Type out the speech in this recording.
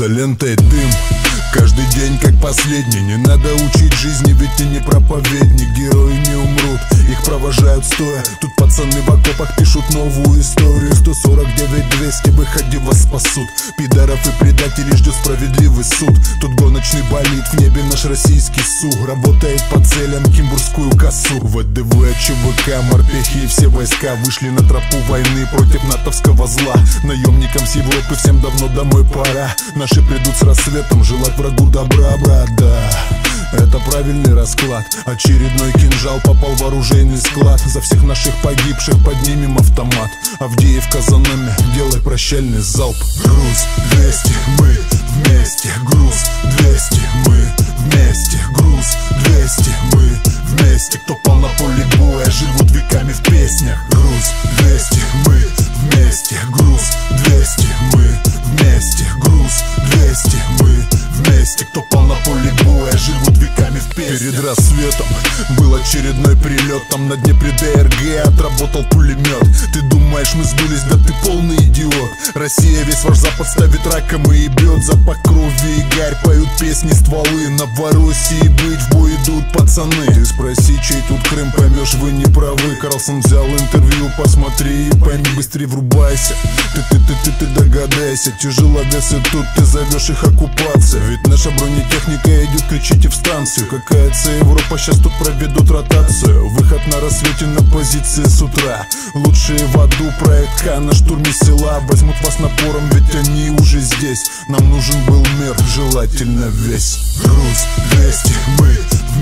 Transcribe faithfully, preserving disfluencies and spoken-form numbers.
за лентой дым. Каждый день как последний. Не надо учить жизни, ведь ты не проповедник. Герои не умрут, их провожают стоя. Тут пацаны в окопах пишут новую историю. Сто сорок девять двести, выходи, вас спасут. Пидоров и предателей ждет справедливый суд. Тут гоночный болид, в небе наш российский СУ. Работает по целям кимбургскую косу. ВДВ, ЧВК, морпехи и все войска вышли на тропу войны против натовского зла. Наемникам с Европы всем давно домой пора. Наши придут с рассветом желать врагу добра, брат, да. Это правильный расклад. Очередной кинжал попал в оружейный склад. За всех наших погибших поднимем автомат. Авдеевка за нами, делай прощальный залп. Груз двести, мы вместе. Груз двести, мы вместе. Груз двести, мы вместе. Кто пал на поле боя, живут веками в песнях. Груз двести, мы вместе. Груз двести, мы вместе. Груз двести, мы вместе. Кто пал на поле боя, живут веками в песнях. Перед рассветом был очередной прилет. Там на Днепре ДРГ отработал пулемет. Ты думаешь, мы сдулись, да ты полный идиот. Россия весь ваш запад ставит раком и ебет. Запах крови и гарь, поют песни стволы. Новороссии быть, в бой идут пацаны. Ты спроси, чей тут Крым, поймешь, вы не правы. Карлсон взял интервью, посмотри и пойми, быстрее врубайся. Ты, ты, ты, ты, ты догадайся. Тяжеловесы тут, ты зовешь их оккупация. Ведь наша бронетехника идет, кричите в станцию. Какая цель, Европа сейчас тут проведут ротацию. Выход на рассвете на позиции с утра. Лучшие в аду, проект Х на штурме села. Возьмут вас напором, ведь они уже здесь. Нам нужен был мир, желательно весь. Груз двести, мы